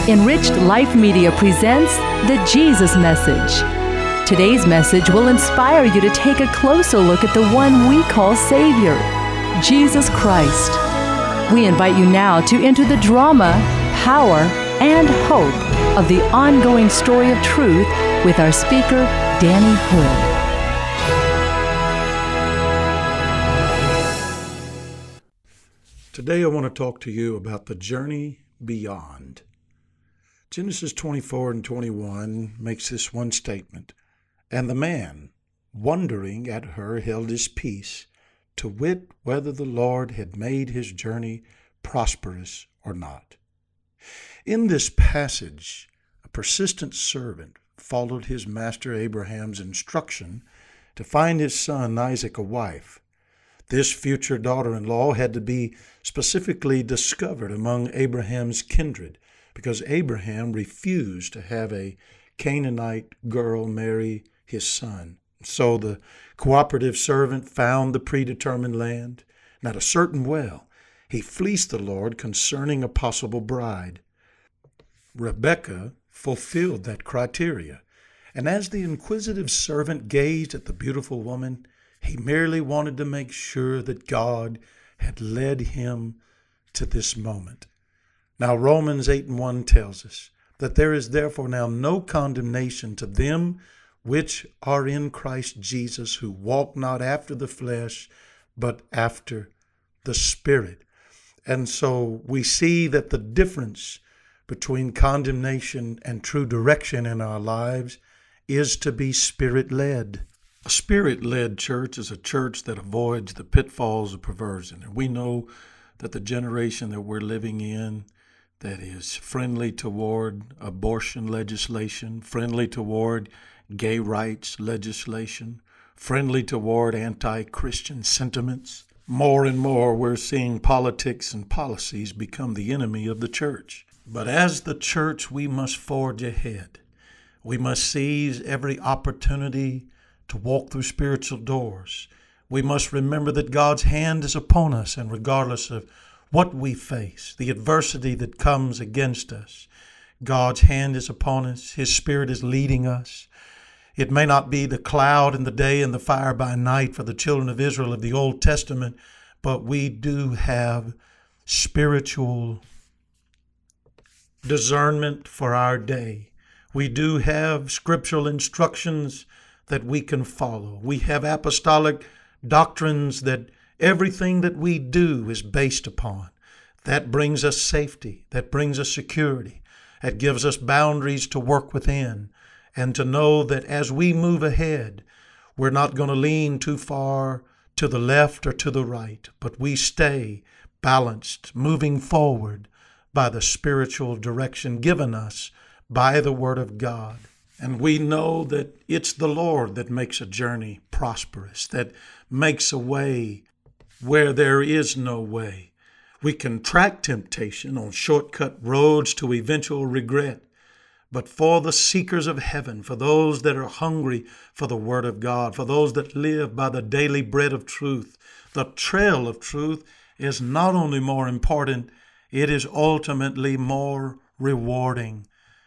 Enriched Life Media presents the Jesus Message. Today's message will inspire you to take a closer look at the one we call Savior, Jesus Christ. We invite you now to enter the drama, power, and hope of the ongoing story of truth with our speaker, Danny Hood. Today I want to talk to you about the journey beyond. Genesis 24 and 21 makes this one statement, "And the man, wondering at her, held his peace, to wit whether the Lord had made his journey prosperous or not." In this passage, a persistent servant followed his master Abraham's instruction to find his son Isaac a wife. This future daughter-in-law had to be specifically discovered among Abraham's kindred, because Abraham refused to have a Canaanite girl marry his son. So the cooperative servant found the predetermined land, and at a certain well, he fleeced the Lord concerning a possible bride. Rebekah fulfilled that criteria, and as the inquisitive servant gazed at the beautiful woman, he merely wanted to make sure that God had led him to this moment. Now, Romans 8:1 tells us that there is therefore now no condemnation to them which are in Christ Jesus, who walk not after the flesh, but after the Spirit. And so we see that the difference between condemnation and true direction in our lives is to be Spirit-led. A Spirit-led church is a church that avoids the pitfalls of perversion. And we know that the generation that we're living in that is friendly toward abortion legislation, friendly toward gay rights legislation, friendly toward anti-Christian sentiments. More and more we're seeing politics and policies become the enemy of the church. But as the church, we must forge ahead. We must seize every opportunity to walk through spiritual doors. We must remember that God's hand is upon us, and regardless of what we face, the adversity that comes against us, God's hand is upon us. His Spirit is leading us. It may not be the cloud in the day and the fire by night for the children of Israel of the Old Testament, but we do have spiritual discernment for our day. We do have scriptural instructions that we can follow. We have apostolic doctrines that everything that we do is based upon. That brings us safety. That brings us security. That gives us boundaries to work within and to know that as we move ahead, we're not going to lean too far to the left or to the right, but we stay balanced, moving forward by the spiritual direction given us by the Word of God. And we know that it's the Lord that makes a journey prosperous, that makes a way where there is no way. We can track temptation on shortcut roads to eventual regret. But for the seekers of heaven, for those that are hungry for the Word of God, for those that live by the daily bread of truth, the trail of truth is not only more important, it is ultimately more rewarding.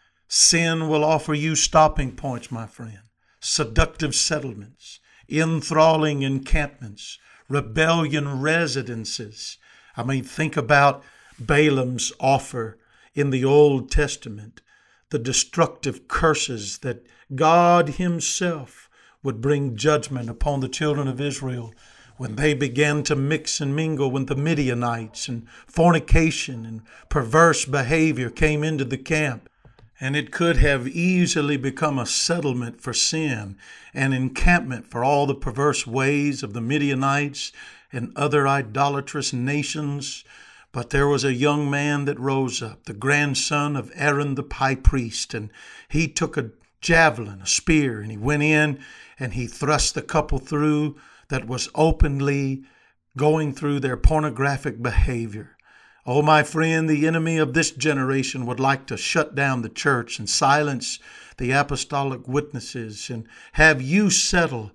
Sin will offer you stopping points, my friend, seductive settlements, enthralling encampments, rebellion residences. Think about Balaam's offer in the Old Testament, the destructive curses that God himself would bring judgment upon the children of Israel when they began to mix and mingle with the Midianites, and fornication and perverse behavior came into the camp. And it could have easily become a settlement for sin, an encampment for all the perverse ways of the Midianites and other idolatrous nations. But there was a young man that rose up, the grandson of Aaron the high priest, and he took a javelin, a spear, and he went in and he thrust the couple through that was openly going through their pornographic behavior. Oh, my friend, the enemy of this generation would like to shut down the church and silence the apostolic witnesses and have you settle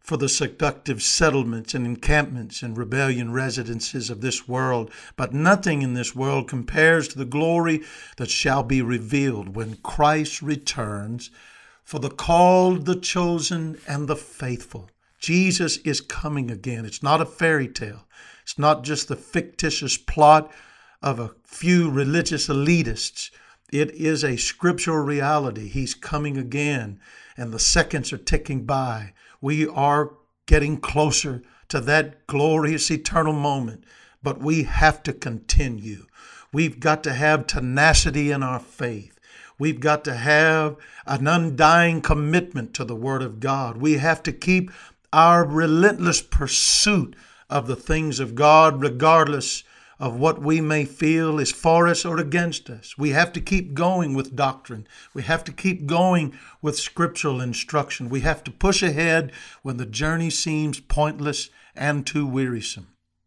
for the seductive settlements and encampments and rebellion residences of this world, but nothing in this world compares to the glory that shall be revealed when Christ returns for the called, the chosen, and the faithful. Jesus is coming again. It's not a fairy tale. It's not just the fictitious plot of a few religious elitists. It is a scriptural reality. He's coming again, and the seconds are ticking by. We are getting closer to that glorious eternal moment, but we have to continue. We've got to have tenacity in our faith. We've got to have an undying commitment to the Word of God. We have to keep our relentless pursuit of the things of God, regardless of what we may feel is for us or against us. We have to keep going with doctrine. We have to keep going with scriptural instruction. We have to push ahead when the journey seems pointless and too wearisome.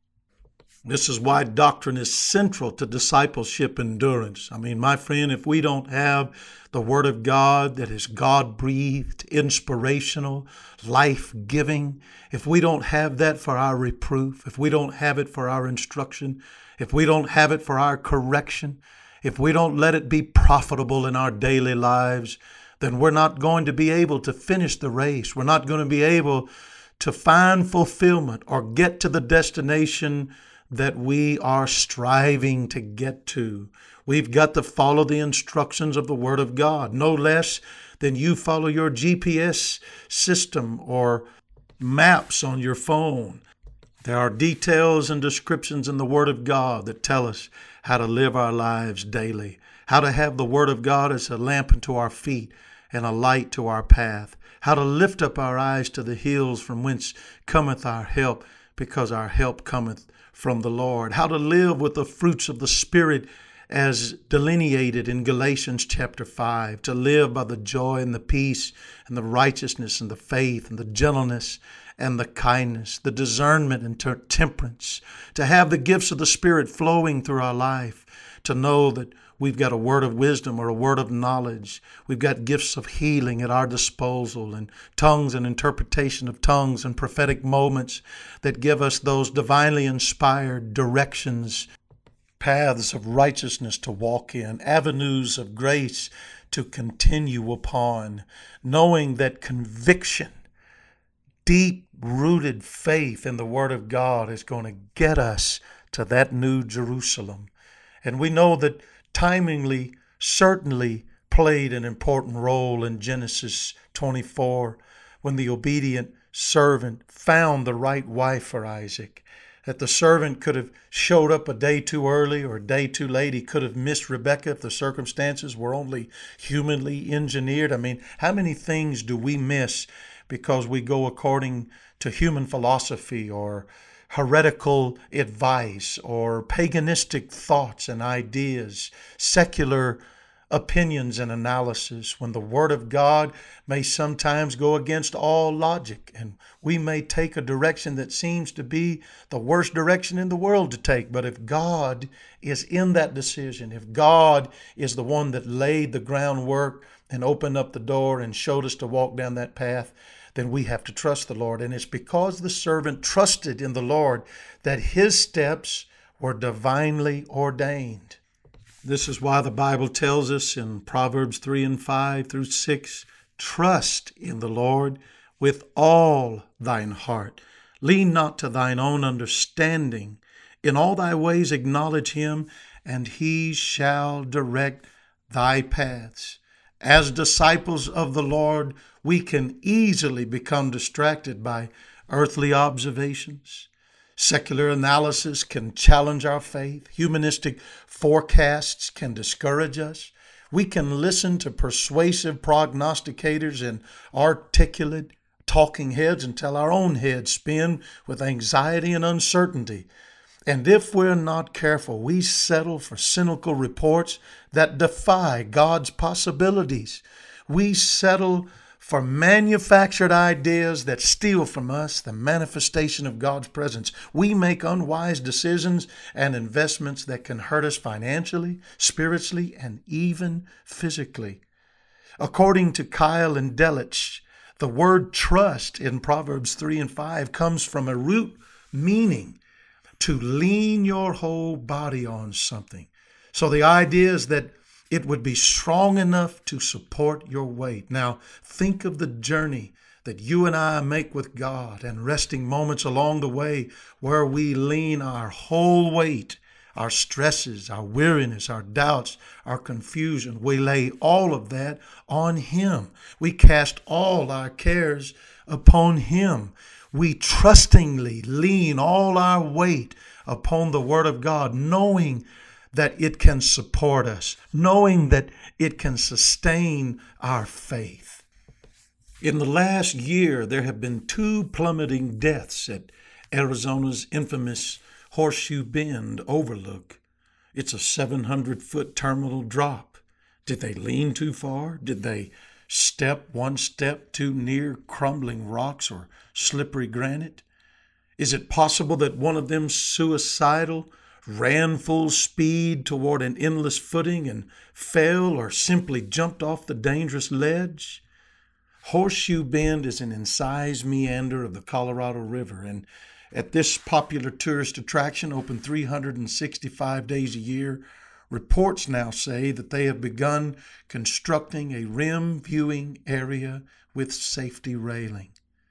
This is why doctrine is central to discipleship endurance. I mean, my friend, if we don't have the Word of God that is God-breathed, inspirational, life-giving, if we don't have that for our reproof, if we don't have it for our instruction, if we don't have it for our correction, if we don't let it be profitable in our daily lives, then we're not going to be able to finish the race. We're not going to be able to find fulfillment or get to the destination that we are striving to get to. We've got to follow the instructions of the Word of God, no less than you follow your GPS system or maps on your phone. There are details and descriptions in the Word of God that tell us how to live our lives daily, how to have the Word of God as a lamp unto our feet and a light to our path, how to lift up our eyes to the hills from whence cometh our help, because our help cometh from the Lord, how to live with the fruits of the Spirit as delineated in Galatians chapter 5, to live by the joy and the peace and the righteousness and the faith and the gentleness and the kindness, the discernment and temperance, to have the gifts of the Spirit flowing through our life, to know that we've got a word of wisdom or a word of knowledge. We've got gifts of healing at our disposal, and tongues and interpretation of tongues and prophetic moments that give us those divinely inspired directions, paths of righteousness to walk in, avenues of grace to continue upon, knowing that conviction, deep-rooted faith in the Word of God is going to get us to that new Jerusalem. And we know that timingly certainly played an important role in Genesis 24 when the obedient servant found the right wife for Isaac. That the servant could have showed up a day too early or a day too late. He could have missed Rebekah if the circumstances were only humanly engineered. I mean, how many things do we miss because we go according to human philosophy or heretical advice or paganistic thoughts and ideas, secular opinions and analysis, when the Word of God may sometimes go against all logic, and we may take a direction that seems to be the worst direction in the world to take. But if God is in that decision, if God is the one that laid the groundwork and opened up the door and showed us to walk down that path, then we have to trust the Lord. And it's because the servant trusted in the Lord that his steps were divinely ordained. This is why the Bible tells us in Proverbs 3:5-6, trust in the Lord with all thine heart. Lean not to thine own understanding. In all thy ways acknowledge him, and he shall direct thy paths. As disciples of the Lord, we can easily become distracted by earthly observations. Secular analysis can challenge our faith. Humanistic forecasts can discourage us. We can listen to persuasive prognosticators and articulate talking heads until our own heads spin with anxiety and uncertainty. And if we're not careful, we settle for cynical reports that defy God's possibilities. We settle for manufactured ideas that steal from us the manifestation of God's presence. We make unwise decisions and investments that can hurt us financially, spiritually, and even physically. According to Keil and Delitzsch, The word trust in Proverbs 3 and 5 comes from a root meaning to lean your whole body on something. So the idea is that it would be strong enough to support your weight. Now, think of the journey that you and I make with God and resting moments along the way where we lean our whole weight, our stresses, our weariness, our doubts, our confusion. We lay all of that on Him. We cast all our cares upon Him. We trustingly lean all our weight upon the Word of God, knowing that it can support us, knowing that it can sustain our faith. In the last year, there have been 2 plummeting deaths at Arizona's infamous Horseshoe Bend overlook. It's a 700-foot terminal drop. Did they lean too far? Did they step one step too near crumbling rocks or slippery granite? Is it possible that one of them suicidal ran full speed toward an endless footing and fell or simply jumped off the dangerous ledge? Horseshoe Bend is an incised meander of the Colorado River, and at this popular tourist attraction, open 365 days a year, reports now say that they have begun constructing a rim viewing area with safety railing.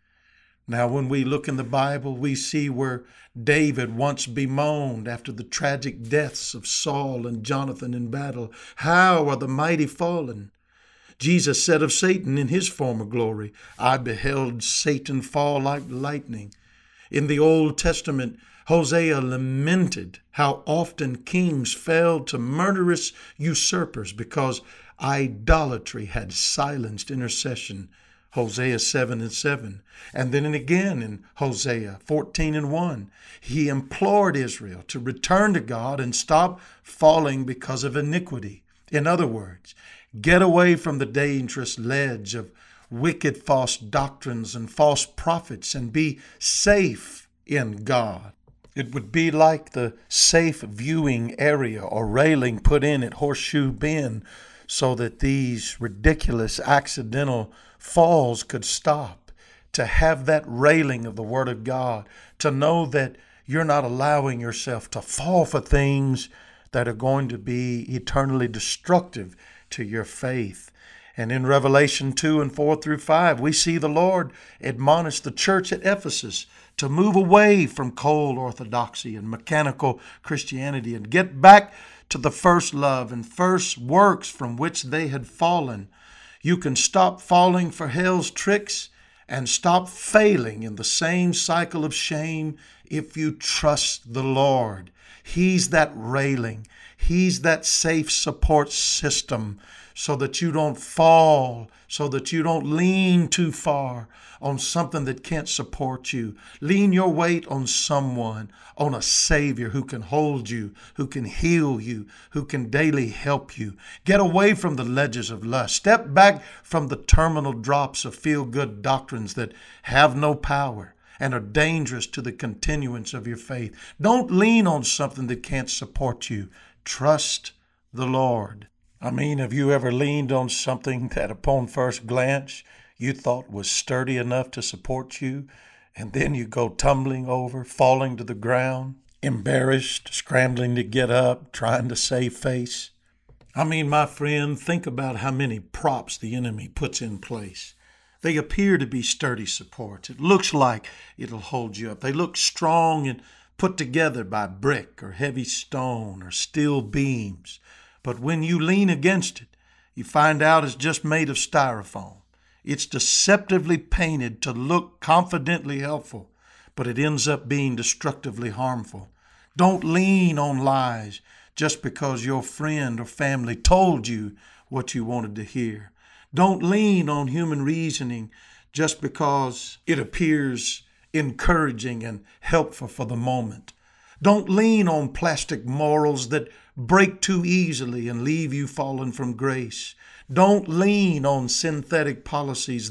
Now, when we look in the Bible, we see where David once bemoaned after the tragic deaths of Saul and Jonathan in battle, "How are the mighty fallen?" Jesus said of Satan in his former glory, "I beheld Satan fall like lightning." In the Old Testament, Hosea lamented how often kings fell to murderous usurpers because idolatry had silenced intercession. Hosea 7 and 7. And then again in Hosea 14 and 1, he implored Israel to return to God and stop falling because of iniquity. In other words, get away from the dangerous ledge of wicked false doctrines and false prophets and be safe in God. It would be like the safe viewing area or railing put in at Horseshoe Bend so that these ridiculous accidental falls could stop, to have that railing of the Word of God, to know that you're not allowing yourself to fall for things that are going to be eternally destructive to your faith. And in Revelation 2 and 4 through 5, we see the Lord admonish the church at Ephesus to move away from cold orthodoxy and mechanical Christianity and get back to the first love and first works from which they had fallen. You can stop falling for hell's tricks and stop failing in the same cycle of shame if you trust the Lord. He's that railing. He's that safe support system so that you don't fall, so that you don't lean too far on something that can't support you. Lean your weight on someone, on a Savior who can hold you, who can heal you, who can daily help you. Get away from the ledges of lust. Step back from the terminal drops of feel-good doctrines that have no power and are dangerous to the continuance of your faith. Don't lean on something that can't support you. Trust the Lord. I mean, have you ever leaned on something that upon first glance you thought was sturdy enough to support you, and then you go tumbling over, falling to the ground, embarrassed, scrambling to get up, trying to save face? I mean, my friend, think about how many props the enemy puts in place. They appear to be sturdy supports. It looks like it'll hold you up. They look strong and put together by brick or heavy stone or steel beams. But when you lean against it, you find out it's just made of styrofoam. It's deceptively painted to look confidently helpful, but it ends up being destructively harmful. Don't lean on lies just because your friend or family told you what you wanted to hear. Don't lean on human reasoning just because it appears encouraging and helpful for the moment. Don't lean on plastic morals that break too easily and leave you fallen from grace. Don't lean on synthetic policies that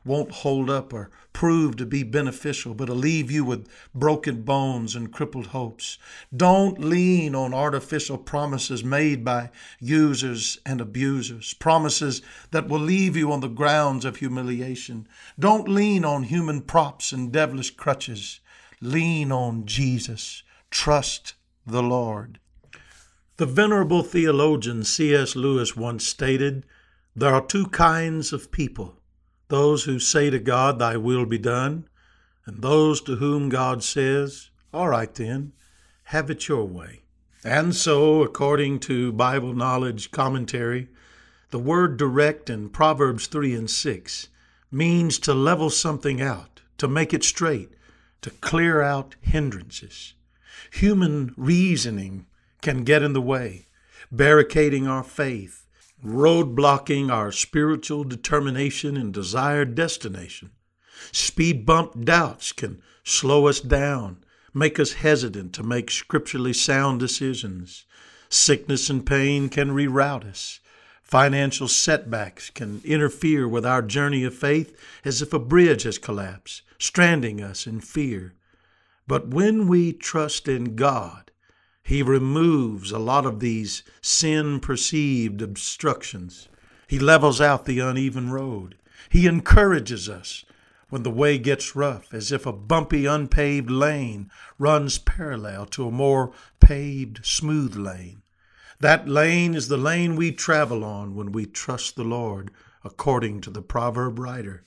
won't hold up or prove to be beneficial, but will leave you with broken bones and crippled hopes. Don't lean on artificial promises made by users and abusers, promises that will leave you on the grounds of humiliation. Don't lean on human props and devilish crutches. Lean on Jesus. Trust the Lord. The venerable theologian C.S. Lewis once stated, "There are two kinds of people, those who say to God, 'Thy will be done,' and those to whom God says, 'All right then, have it your way.'" And so, according to Bible Knowledge Commentary, the word direct in Proverbs 3 and 6 means to level something out, to make it straight, to clear out hindrances. Human reasoning can get in the way, barricading our faith, roadblocking our spiritual determination and desired destination. Speed bump doubts can slow us down, make us hesitant to make scripturally sound decisions. Sickness and pain can reroute us. Financial setbacks can interfere with our journey of faith as if a bridge has collapsed, stranding us in fear. But when we trust in God, He removes a lot of these sin-perceived obstructions. He levels out the uneven road. He encourages us when the way gets rough, as if a bumpy, unpaved lane runs parallel to a more paved, smooth lane. That lane is the lane we travel on when we trust the Lord, according to the proverb writer.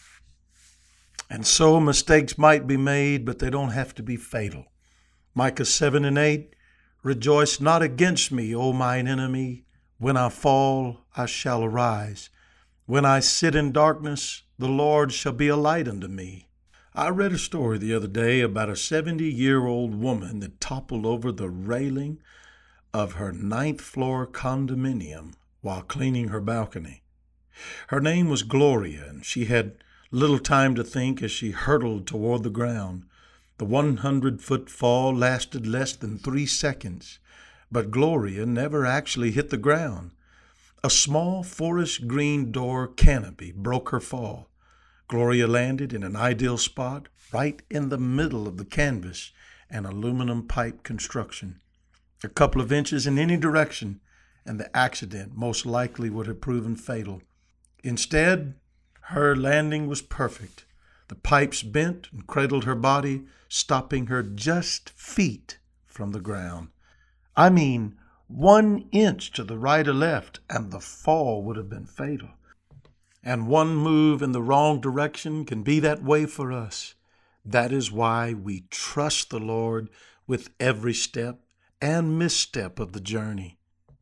And so mistakes might be made, but they don't have to be fatal. Micah 7 and 8, "Rejoice not against me, O mine enemy. When I fall, I shall arise. When I sit in darkness, the Lord shall be a light unto me." I read a story the other day about a 70-year-old woman that toppled over the railing of her 9th floor condominium while cleaning her balcony. Her name was Gloria, and she had little time to think as she hurtled toward the ground. The 100-foot fall lasted less than 3 seconds, but Gloria never actually hit the ground. A small forest green door canopy broke her fall. Gloria landed in an ideal spot right in the middle of the canvas and aluminum pipe construction. A couple of inches in any direction, and the accident most likely would have proven fatal. Instead, her landing was perfect. The pipes bent and cradled her body, stopping her just feet from the ground. I mean, 1 inch to the right or left, and the fall would have been fatal. And one move in the wrong direction can be that way for us. That is why we trust the Lord with every step and misstep of the journey.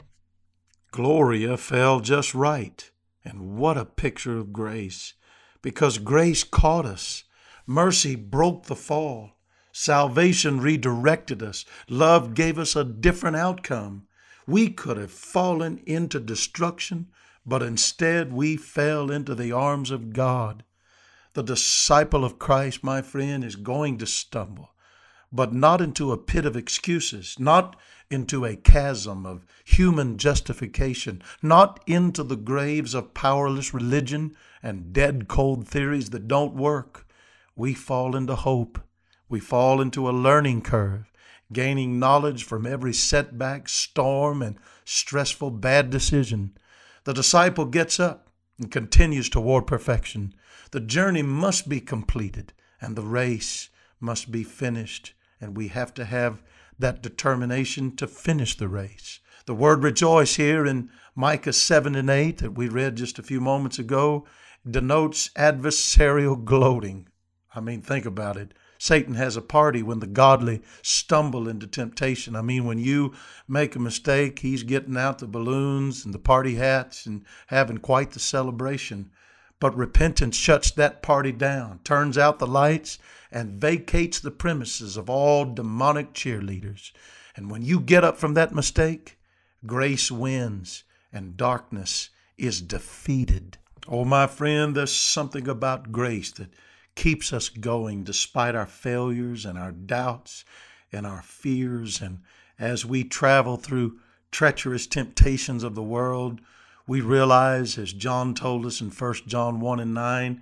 Gloria fell just right, and what a picture of grace. Because grace caught us. Mercy broke the fall. Salvation redirected us. Love gave us a different outcome. We could have fallen into destruction, but instead we fell into the arms of God. The disciple of Christ, my friend, is going to stumble, but not into a pit of excuses, not into a chasm of human justification, not into the graves of powerless religion and dead cold theories that don't work. We fall into hope. We fall into a learning curve, gaining knowledge from every setback, storm, and stressful bad decision. The disciple gets up and continues toward perfection. The journey must be completed, and the race must be finished, and we have to have that determination to finish the race. The word rejoice here in Micah 7 and 8 that we read just a few moments ago denotes adversarial gloating. I mean, think about it. Satan has a party when the godly stumble into temptation. I mean, when you make a mistake, he's getting out the balloons and the party hats and having quite the celebration. But repentance shuts that party down, turns out the lights, and vacates the premises of all demonic cheerleaders. And when you get up from that mistake, grace wins and darkness is defeated. Oh, my friend, there's something about grace that keeps us going despite our failures and our doubts and our fears. And as we travel through treacherous temptations of the world, we realize, as John told us in 1 John 1 and 9,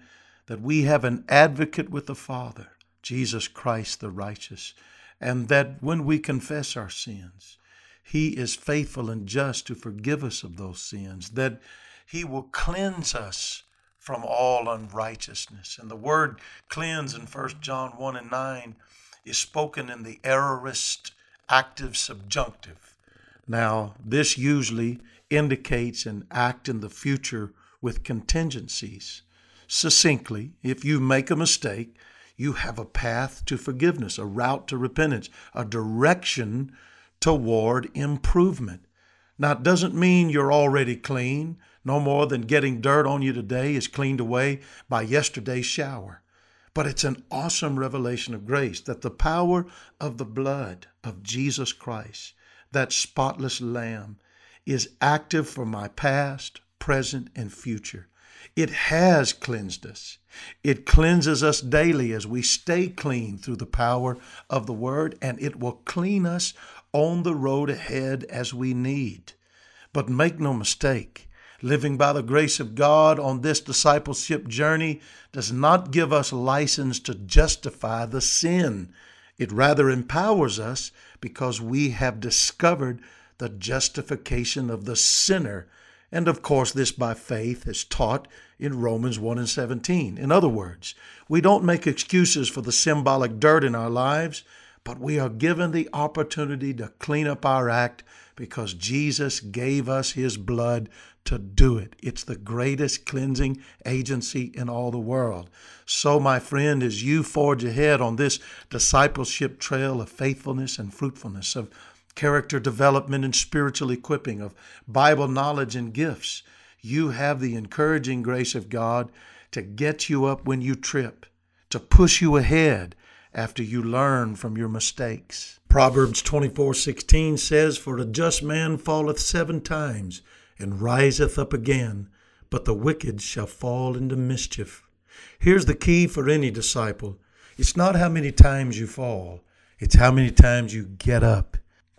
that we have an advocate with the Father, Jesus Christ the righteous, and that when we confess our sins, He is faithful and just to forgive us of those sins, that He will cleanse us from all unrighteousness. And the word cleanse in 1 John 1:9 is spoken in the aorist active subjunctive. Now, this usually indicates an act in the future with contingencies. Succinctly, if you make a mistake, you have a path to forgiveness, a route to repentance, a direction toward improvement. Now, it doesn't mean you're already clean, no more than getting dirt on you today is cleaned away by yesterday's shower. But it's an awesome revelation of grace that the power of the blood of Jesus Christ, that spotless Lamb, is active for my past, present, and future. It has cleansed us. It cleanses us daily as we stay clean through the power of the Word, and it will clean us on the road ahead as we need. But make no mistake, living by the grace of God on this discipleship journey does not give us license to justify the sin. It rather empowers us because we have discovered the justification of the sinner. And of course, this by faith is taught in Romans 1:17. In other words, we don't make excuses for the symbolic dirt in our lives, but we are given the opportunity to clean up our act because Jesus gave us His blood to do it. It's the greatest cleansing agency in all the world. So, my friend, as you forge ahead on this discipleship trail of faithfulness and fruitfulness, of character development and spiritual equipping, of Bible knowledge and gifts, you have the encouraging grace of God to get you up when you trip, to push you ahead after you learn from your mistakes. Proverbs 24:16 says, "For a just man falleth 7 times and riseth up again, but the wicked shall fall into mischief." Here's the key for any disciple. It's not how many times you fall, it's how many times you get up.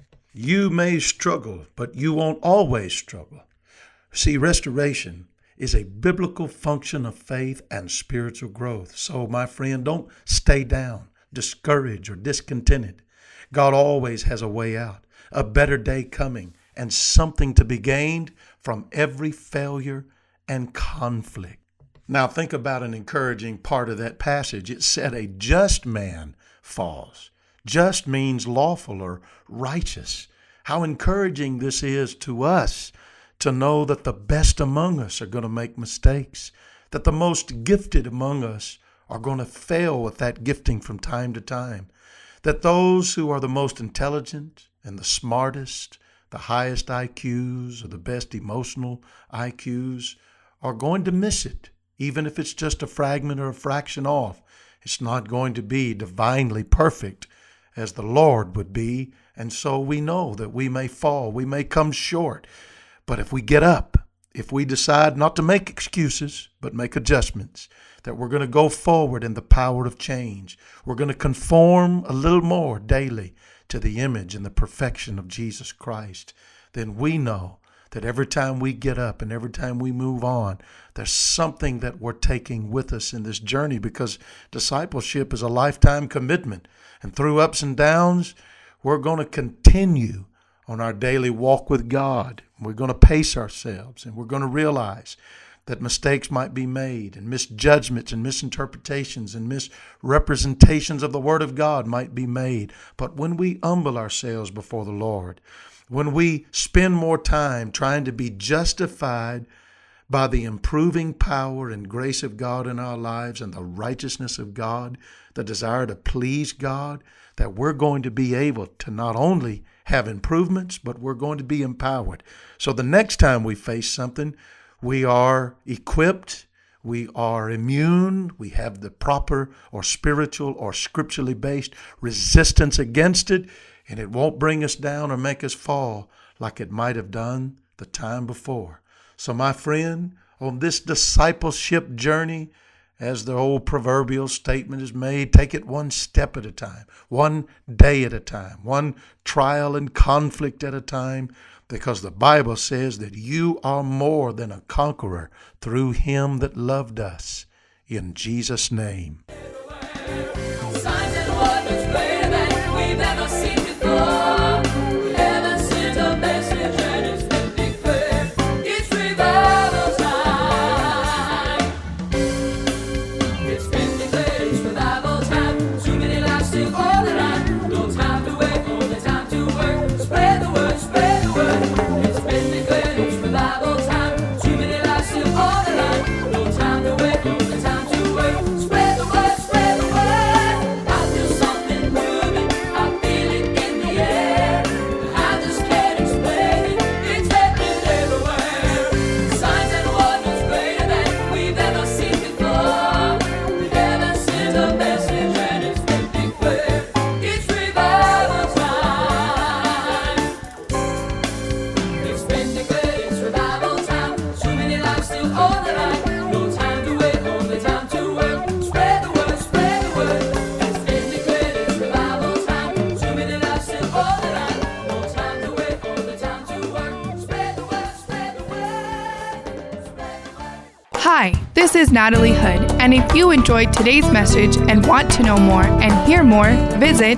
You may struggle, but you won't always struggle. See, restoration is a biblical function of faith and spiritual growth. So, my friend, don't stay down, discouraged, or discontented. God always has a way out, a better day coming, and something to be gained from every failure and conflict. Now, think about an encouraging part of that passage. It said a just man falls. Just means lawful or righteous. How encouraging this is to us to know that the best among us are going to make mistakes, that the most gifted among us are going to fail with that gifting from time to time, that those who are the most intelligent and the smartest, the highest IQs or the best emotional IQs are going to miss it, even if it's just a fragment or a fraction off. It's not going to be divinely perfect as the Lord would be, and so we know that we may fall, we may come short. But if we get up, if we decide not to make excuses, but make adjustments, that we're going to go forward in the power of change, we're going to conform a little more daily to the image and the perfection of Jesus Christ, then we know that every time we get up and every time we move on, there's something that we're taking with us in this journey, because discipleship is a lifetime commitment. And through ups and downs, we're going to continue on our daily walk with God. We're going to pace ourselves, and we're going to realize that mistakes might be made, and misjudgments and misinterpretations and misrepresentations of the Word of God might be made. But when we humble ourselves before the Lord, when we spend more time trying to be justified by the improving power and grace of God in our lives and the righteousness of God, the desire to please God, that we're going to be able to not only have improvements, but we're going to be empowered. So the next time we face something, we are equipped, we are immune, we have the proper or spiritual or scripturally based resistance against it, and it won't bring us down or make us fall like it might have done the time before. So my friend, on this discipleship journey, as the old proverbial statement is made, take it one step at a time, one day at a time, one trial and conflict at a time, because the Bible says that you are more than a conqueror through Him that loved us. in Jesus' name. Signs and wonders greater than we've ever seen before. Heaven sent a message and it's been declared. It's revival time. It's been declared it's revival time. Too many lives still on the line. No time to wait, only time to work. Spread the word, spread the word. It's been declared it's revival time. Too many lives still on the line. No time to wait, only time to work. Spread the word, spread the word. I feel something moving. I feel it in the air. I just can't explain it. It's happening everywhere. Signs and wonders greater than we've ever seen before. Heaven sent a message and it's been declared. It's revival time. It's been declared it's revival time. Too many lives still on the line. No time to wait, only time to work. Spread the word, spread the word. It's been declared it's revival time. Too many lives still on the line. No time to wait, only time to work. Spread the word, spread the word. Spread the word. Hi, this is Natalie Hood, and if you enjoyed today's message and want to know more and hear more, visit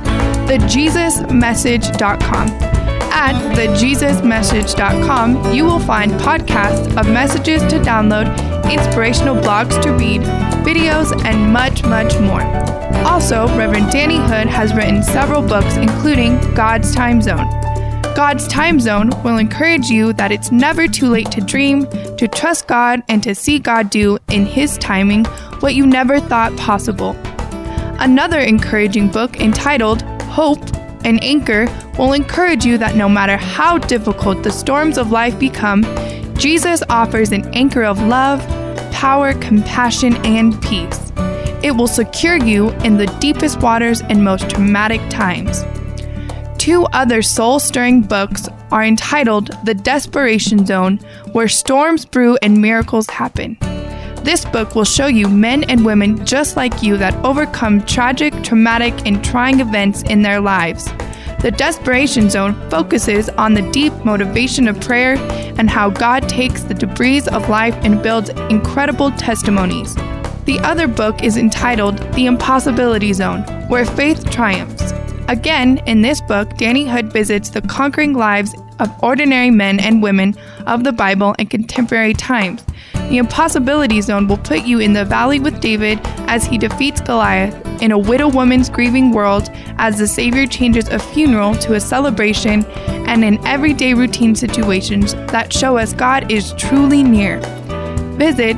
thejesusmessage.com. At thejesusmessage.com, you will find podcasts of messages to download, inspirational blogs to read, videos, and much, much more. Also, Reverend Danny Hood has written several books, including God's Time Zone. God's Time Zone will encourage you that it's never too late to dream, to trust God, and to see God do in His timing what you never thought possible. Another encouraging book entitled Hope, an Anchor, will encourage you that no matter how difficult the storms of life become, Jesus offers an anchor of love, power, compassion, and peace. It will secure you in the deepest waters and most traumatic times. Two other soul-stirring books are entitled The Desperation Zone, Where Storms Brew and Miracles Happen. This book will show you men and women just like you that overcome tragic, traumatic, and trying events in their lives. The Desperation Zone focuses on the deep motivation of prayer and how God takes the debris of life and builds incredible testimonies. The other book is entitled The Impossibility Zone, Where Faith Triumphs. Again, in this book, Danny Hood visits the conquering lives of ordinary men and women of the Bible in contemporary times. The Impossibility Zone will put you in the valley with David as he defeats Goliath, in a widow woman's grieving world as the Savior changes a funeral to a celebration, and in everyday routine situations that show us God is truly near. Visit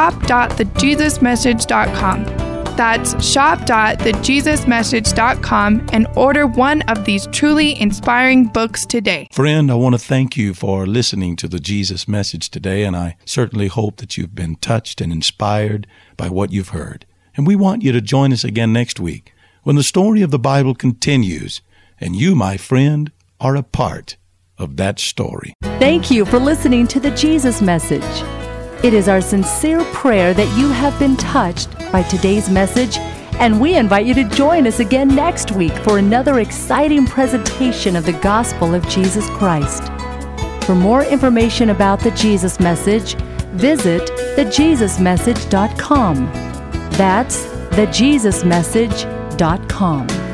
shop.thejesusmessage.com. That's shop.thejesusmessage.com and order one of these truly inspiring books today. Friend, I want to thank you for listening to the Jesus Message today, and I certainly hope that you've been touched and inspired by what you've heard. And we want you to join us again next week when the story of the Bible continues, and you, my friend, are a part of that story. Thank you for listening to the Jesus Message. It is our sincere prayer that you have been touched by today's message, and we invite you to join us again next week for another exciting presentation of the gospel of Jesus Christ. For more information about the Jesus Message, visit thejesusmessage.com. That's thejesusmessage.com.